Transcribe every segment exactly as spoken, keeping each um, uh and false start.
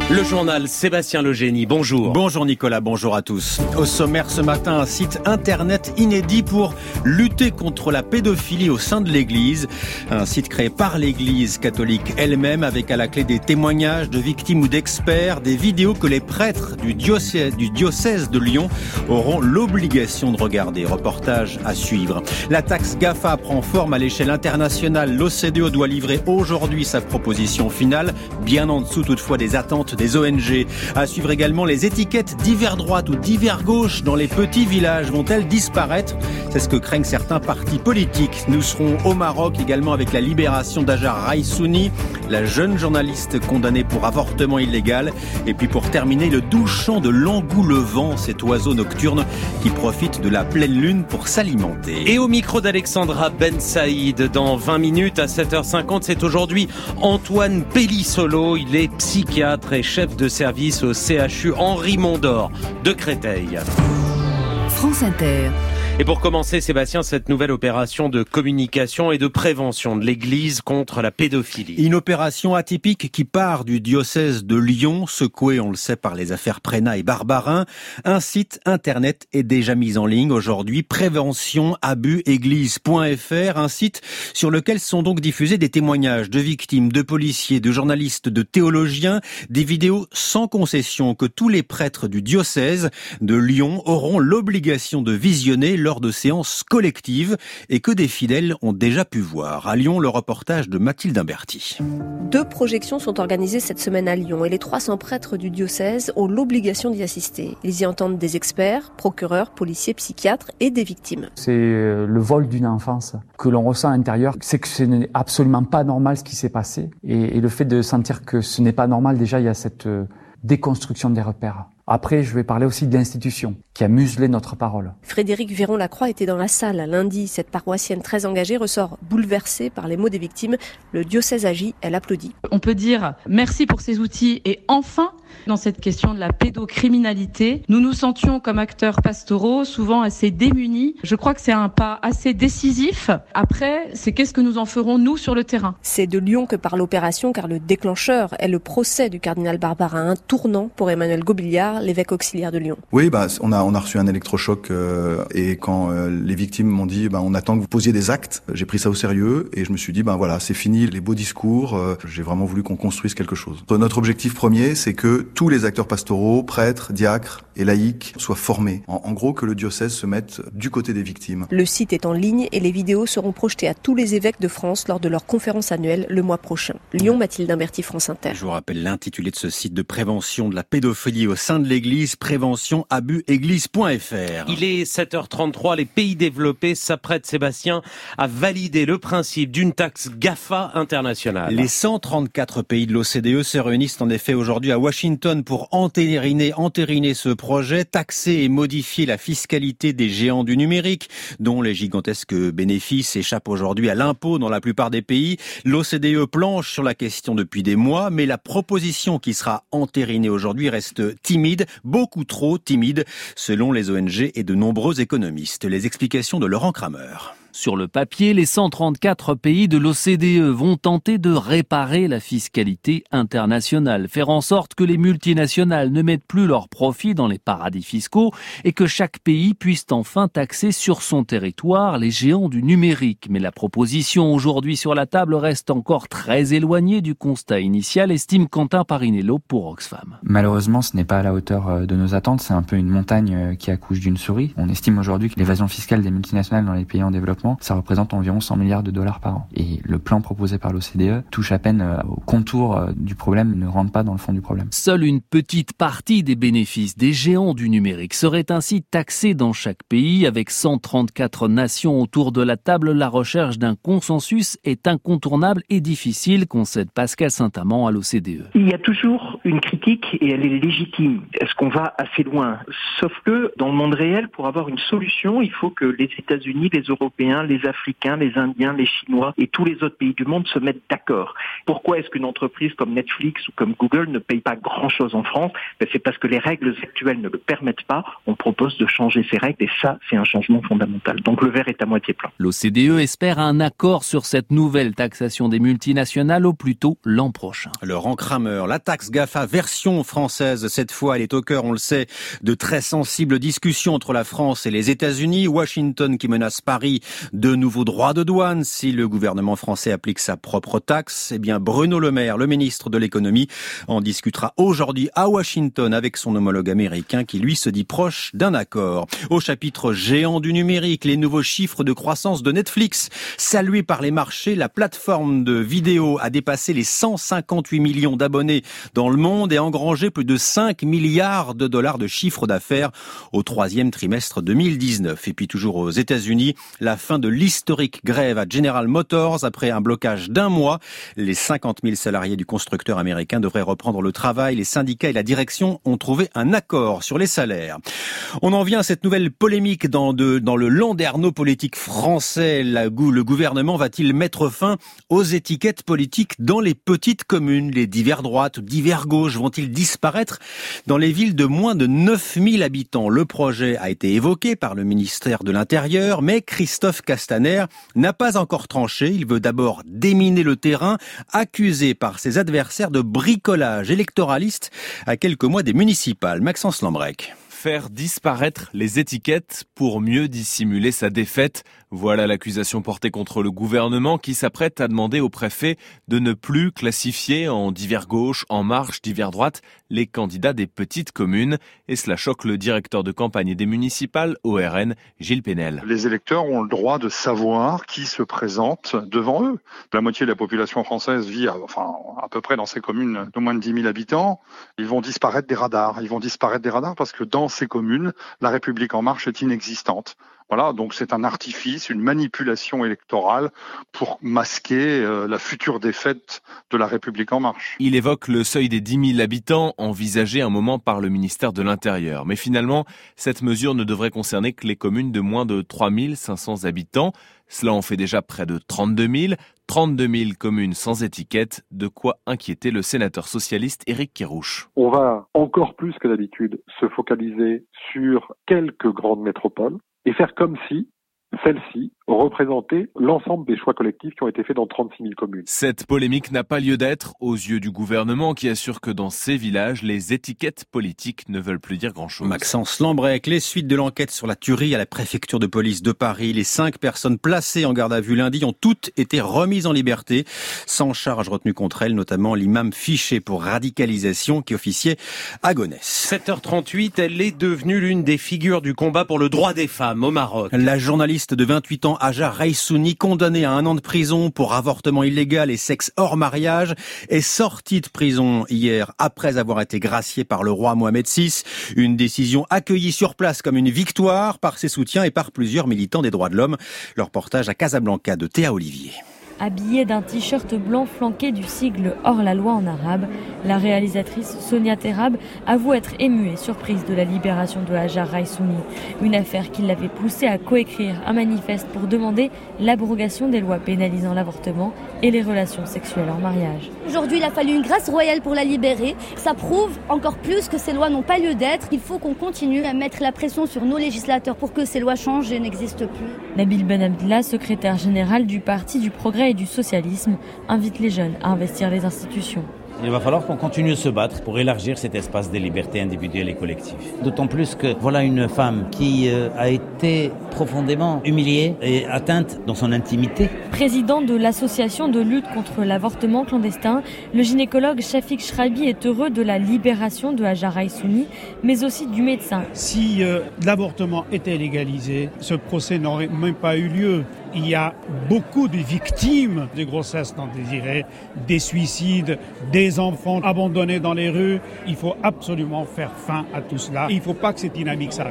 Le journal Sébastien Legénie, bonjour. Bonjour Nicolas, bonjour à tous. Au sommaire ce matin, un site internet inédit pour lutter contre la pédophilie au sein de l'Église. Un site créé par l'Église catholique elle-même avec à la clé des témoignages de victimes ou d'experts, des vidéos que les prêtres du diocèse, du diocèse de Lyon auront l'obligation de regarder. Reportage à suivre. La taxe GAFA prend forme à l'échelle internationale. L'O C D E doit livrer aujourd'hui sa proposition finale, bien en dessous toutefois des attentes des O N G. À suivre également les étiquettes d'hiver droite ou d'hiver gauche dans les petits villages. Vont-elles disparaître ? C'est ce que craignent certains partis politiques. Nous serons au Maroc également avec la libération d'Hajar Raïsouni, la jeune journaliste condamnée pour avortement illégal. Et puis pour terminer, le doux chant de l'angoulevent, cet oiseau nocturne qui profite de la pleine lune pour s'alimenter. Et au micro d'Alexandra Ben Saïd, dans vingt minutes à sept heures cinquante, c'est aujourd'hui Antoine Pellissolo. Il est psychiatre et chef de service au C H U Henri Mondor de Créteil. France Inter. Et pour commencer, Sébastien, cette nouvelle opération de communication et de prévention de l'Église contre la pédophilie. Une opération atypique qui part du diocèse de Lyon, secoué, on le sait, par les affaires Prénat et Barbarin. Un site internet est déjà mis en ligne aujourd'hui, prévention abus église point f r, un site sur lequel sont donc diffusés des témoignages de victimes, de policiers, de journalistes, de théologiens, des vidéos sans concession que tous les prêtres du diocèse de Lyon auront l'obligation de visionner lors de séances collectives et que des fidèles ont déjà pu voir. À Lyon, le reportage de Mathilde Imberti. Deux projections sont organisées cette semaine à Lyon et les trois cents prêtres du diocèse ont l'obligation d'y assister. Ils y entendent des experts, procureurs, policiers, psychiatres et des victimes. C'est le vol d'une enfance que l'on ressent à l'intérieur. C'est que ce n'est absolument pas normal ce qui s'est passé. Et, et le fait de sentir que ce n'est pas normal, déjà il y a cette déconstruction des repères. Après, je vais parler aussi de l'institution qui a muselé notre parole. Frédéric Véron-Lacroix était dans la salle lundi. Cette paroissienne très engagée ressort bouleversée par les mots des victimes. Le diocèse agit, elle applaudit. On peut dire merci pour ces outils et enfin, dans cette question de la pédocriminalité, nous nous sentions comme acteurs pastoraux souvent assez démunis. Je crois que c'est un pas assez décisif. Après, c'est qu'est-ce que nous en ferons nous sur le terrain. C'est de Lyon que parle l'opération car le déclencheur est le procès du cardinal Barbarin, un tournant pour Emmanuel Gobillard, l'évêque auxiliaire de Lyon. Oui, bah on a on a reçu un électrochoc euh, et quand euh, les victimes m'ont dit bah on attend que vous posiez des actes, j'ai pris ça au sérieux et je me suis dit bah voilà, c'est fini les beaux discours, euh, j'ai vraiment voulu qu'on construise quelque chose. Notre objectif premier, c'est que tous les acteurs pastoraux, prêtres, diacres et laïcs soient formés. En, en gros, que le diocèse se mette du côté des victimes. Le site est en ligne et les vidéos seront projetées à tous les évêques de France lors de leur conférence annuelle le mois prochain. Lyon, Mathilde Imberti, France Inter. Je vous rappelle l'intitulé de ce site de prévention de la pédophilie au sein de l'Église, prévention abus église point f r. Il est sept heures trente-trois, les pays développés s'apprêtent, Sébastien, à valider le principe d'une taxe GAFA internationale. Les cent trente-quatre pays de l'O C D E se réunissent en effet aujourd'hui à Washington pour entériner, entériner ce projet, taxer et modifier la fiscalité des géants du numérique, dont les gigantesques bénéfices échappent aujourd'hui à l'impôt dans la plupart des pays. L'O C D E planche sur la question depuis des mois, mais la proposition qui sera entérinée aujourd'hui reste timide, beaucoup trop timide, selon les O N G et de nombreux économistes. Les explications de Laurent Kramer. Sur le papier, les cent trente-quatre pays de l'O C D E vont tenter de réparer la fiscalité internationale, faire en sorte que les multinationales ne mettent plus leurs profits dans les paradis fiscaux et que chaque pays puisse enfin taxer sur son territoire les géants du numérique. Mais la proposition aujourd'hui sur la table reste encore très éloignée du constat initial, estime Quentin Parinello pour Oxfam. Malheureusement, ce n'est pas à la hauteur de nos attentes. C'est un peu une montagne qui accouche d'une souris. On estime aujourd'hui que l'évasion fiscale des multinationales dans les pays en développement, ça représente environ cent milliards de dollars par an. Et le plan proposé par l'O C D E touche à peine au contour du problème, ne rentre pas dans le fond du problème. Seule une petite partie des bénéfices des géants du numérique serait ainsi taxée dans chaque pays. Avec cent trente-quatre nations autour de la table, la recherche d'un consensus est incontournable et difficile, concède Pascal Saint-Amand à l'O C D E. Il y a toujours une critique et elle est légitime. Est-ce qu'on va assez loin ? Sauf que dans le monde réel, pour avoir une solution, il faut que les États-Unis, les Européens Européens, les Africains, les Indiens, les Chinois et tous les autres pays du monde se mettent d'accord. Pourquoi est-ce qu'une entreprise comme Netflix ou comme Google ne paye pas grand-chose en France ? Ben, c'est parce que les règles actuelles ne le permettent pas. On propose de changer ces règles et ça, c'est un changement fondamental. Donc le verre est à moitié plein. L'O C D E espère un accord sur cette nouvelle taxation des multinationales au plus tôt l'an prochain. Laurent Kramer, la taxe GAFA version française, cette fois elle est au cœur, on le sait, de très sensibles discussions entre la France et les États-Unis. Washington qui menace Paris de nouveaux droits de douane si le gouvernement français applique sa propre taxe. Eh bien Bruno Le Maire, le ministre de l'économie, en discutera aujourd'hui à Washington avec son homologue américain qui lui se dit proche d'un accord. Au chapitre géant du numérique, les nouveaux chiffres de croissance de Netflix. Salués par les marchés, la plateforme de vidéo a dépassé les cent cinquante-huit millions d'abonnés dans le monde et engrangé plus de cinq milliards de dollars de chiffre d'affaires au troisième trimestre deux mille dix-neuf. Et puis toujours aux États-Unis, la fin de l'historique grève à General Motors après un blocage d'un mois. Les cinquante mille salariés du constructeur américain devraient reprendre le travail. Les syndicats et la direction ont trouvé un accord sur les salaires. On en vient à cette nouvelle polémique dans, de, dans le landerneau politique français. La, le gouvernement va-t-il mettre fin aux étiquettes politiques dans les petites communes? Les divers droites ou divers gauches vont-ils disparaître dans les villes de moins de neuf mille habitants? Le projet a été évoqué par le ministère de l'Intérieur, mais Christophe Castaner n'a pas encore tranché. Il veut d'abord déminer le terrain, accusé par ses adversaires de bricolage électoraliste à quelques mois des municipales. Maxence Lambrec. Faire disparaître les étiquettes pour mieux dissimuler sa défaite. Voilà l'accusation portée contre le gouvernement qui s'apprête à demander au préfet de ne plus classifier en divers gauche, en marche, divers droite les candidats des petites communes. Et cela choque le directeur de campagne des municipales O R N, Gilles Pénel. Les électeurs ont le droit de savoir qui se présente devant eux. La moitié de la population française vit à, enfin, à peu près dans ces communes de moins de dix mille habitants. Ils vont disparaître des radars. Ils vont disparaître des radars parce que dans ces communes, la République en marche est inexistante. Voilà, donc c'est un artifice, une manipulation électorale pour masquer euh, la future défaite de la République en marche. Il évoque le seuil des dix mille habitants envisagé un moment par le ministère de l'Intérieur. Mais finalement, cette mesure ne devrait concerner que les communes de moins de trois mille cinq cents habitants. Cela en fait déjà près de trente-deux mille. trente-deux mille communes sans étiquette, de quoi inquiéter le sénateur socialiste Éric Kerrouche. On va encore plus que d'habitude se focaliser sur quelques grandes métropoles et faire comme si celle-ci représenter l'ensemble des choix collectifs qui ont été faits dans trente-six mille communes. Cette polémique n'a pas lieu d'être aux yeux du gouvernement qui assure que dans ces villages, les étiquettes politiques ne veulent plus dire grand-chose. Maxence Lambrec, les suites de l'enquête sur la tuerie à la préfecture de police de Paris. Les cinq personnes placées en garde à vue lundi ont toutes été remises en liberté, sans charge retenue contre elles, notamment l'imam fiché pour radicalisation qui officiait à Gonesse. sept heures trente-huit, elle est devenue l'une des figures du combat pour le droit des femmes au Maroc. La journaliste de vingt-huit ans, Hajar Raissouni, condamnée à un an de prison pour avortement illégal et sexe hors mariage, est sortie de prison hier après avoir été graciée par le roi Mohamed six. Une décision accueillie sur place comme une victoire par ses soutiens et par plusieurs militants des droits de l'homme. Leur reportage à Casablanca de Théa Olivier. Habillée d'un t-shirt blanc flanqué du sigle « Hors la loi » en arabe, la réalisatrice Sonia Terab avoue être émue et surprise de la libération de Hajar Raissouni. Une affaire qui l'avait poussée à coécrire un manifeste pour demander l'abrogation des lois pénalisant l'avortement et les relations sexuelles hors mariage. Aujourd'hui, il a fallu une grâce royale pour la libérer. Ça prouve encore plus que ces lois n'ont pas lieu d'être. Il faut qu'on continue à mettre la pression sur nos législateurs pour que ces lois changent et n'existent plus. Nabil Ben Abdallah, secrétaire général du Parti du Progrès et du Socialisme, invite les jeunes à investir les institutions. Il va falloir qu'on continue de se battre pour élargir cet espace des libertés individuelles et collectives. D'autant plus que voilà une femme qui euh, a été profondément humiliée et atteinte dans son intimité. Président de l'association de lutte contre l'avortement clandestin, le gynécologue Shafik Shrabi est heureux de la libération de Hajar Raissouni, mais aussi du médecin. Si euh, l'avortement était légalisé, ce procès n'aurait même pas eu lieu. Il y a beaucoup de victimes de grossesses non désirées, des suicides, des enfants abandonnés dans les rues. Il faut absolument faire fin à tout cela. Il ne faut pas que cette dynamique s'arrête.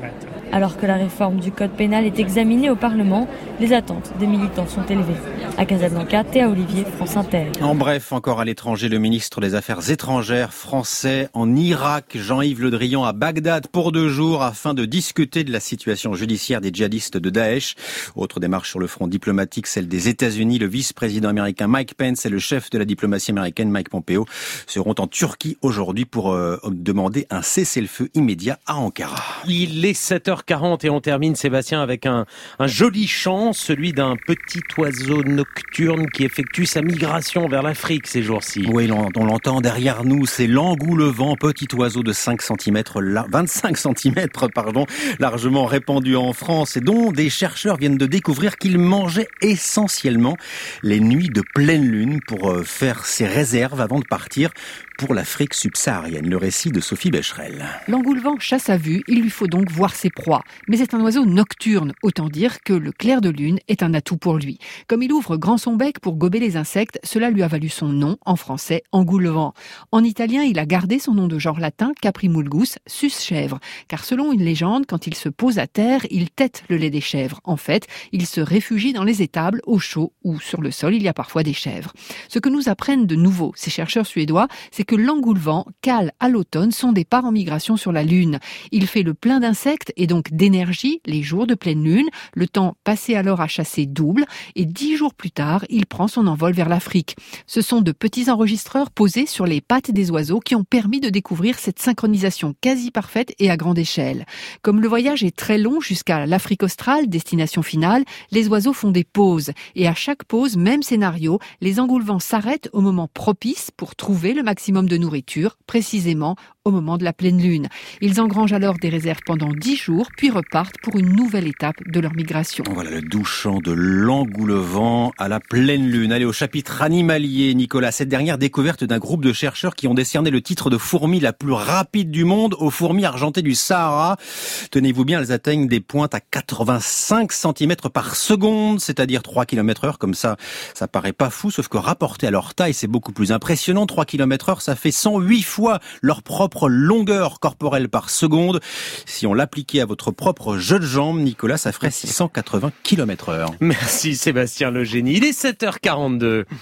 Alors que la réforme du code pénal est examinée au Parlement, les attentes des militants sont élevées. À Casablanca, Théa Olivier, France Inter. En bref, encore à l'étranger, le ministre des Affaires étrangères français en Irak, Jean-Yves Le Drian, à Bagdad pour deux jours afin de discuter de la situation judiciaire des djihadistes de Daesh. Autre démarche sur le front diplomatique, celle des États-Unis. Le vice-président américain Mike Pence et le chef de la diplomatie américaine Mike Pompeo seront en Turquie aujourd'hui pour euh, demander un cessez-le-feu immédiat à Ankara. Il est sept heures quarante et on termine, Sébastien, avec un, un joli chant, celui d'un petit oiseau nocturne qui effectue sa migration vers l'Afrique ces jours-ci. Oui, on l'entend derrière nous, c'est l'engoulevent, petit oiseau de cinq centimètres, vingt-cinq centimètres, pardon, largement répandu en France et dont des chercheurs viennent de découvrir qu'il mangeait essentiellement les nuits de pleine lune pour faire ses réserves avant de partir pour l'Afrique subsaharienne. Le récit de Sophie Becherel. L'engoulevent chasse à vue, il lui faut donc voir ses proies. Mais c'est un oiseau nocturne, autant dire que le clair de lune est un atout pour lui. Comme il ouvre grand son bec pour gober les insectes, cela lui a valu son nom, en français, engoulevent. En italien, il a gardé son nom de genre latin, caprimulgus, sus-chèvre. Car selon une légende, quand il se pose à terre, il tète le lait des chèvres. En fait, il se réfugie dans les étables, au chaud, ou sur le sol, il y a parfois des chèvres. Ce que nous apprennent de nouveau ces chercheurs suédois, c'est que l'engoulevent cale à l'automne son départ en migration sur la Lune. Il fait le plein d'insectes et donc d'énergie les jours de pleine lune. Le temps passé alors à chasser double et dix jours plus tard, il prend son envol vers l'Afrique. Ce sont de petits enregistreurs posés sur les pattes des oiseaux qui ont permis de découvrir cette synchronisation quasi parfaite et à grande échelle. Comme le voyage est très long jusqu'à l'Afrique australe, destination finale, les oiseaux font des pauses. Et à chaque pause, même scénario, les engoulevents s'arrêtent au moment propice pour trouver le maximum de nourriture, précisément au moment de la pleine lune. Ils engrangent alors des réserves pendant dix jours, puis repartent pour une nouvelle étape de leur migration. Voilà le doux chant de l'engoulevent à la pleine lune. Allez, au chapitre animalier, Nicolas. Cette dernière découverte d'un groupe de chercheurs qui ont décerné le titre de fourmi la plus rapide du monde aux fourmis argentées du Sahara. Tenez-vous bien, elles atteignent des pointes à quatre-vingt-cinq centimètres par seconde, c'est-à-dire trois kilomètres heure. Comme ça, ça paraît pas fou, sauf que rapporté à leur taille, c'est beaucoup plus impressionnant. trois kilomètres heure, ça fait cent huit fois leur propre longueur corporelle par seconde. Si on l'appliquait à votre propre jeu de jambes, Nicolas, ça ferait six cent quatre-vingts kilomètres heure. Merci Sébastien le génie. Il est sept heures quarante-deux.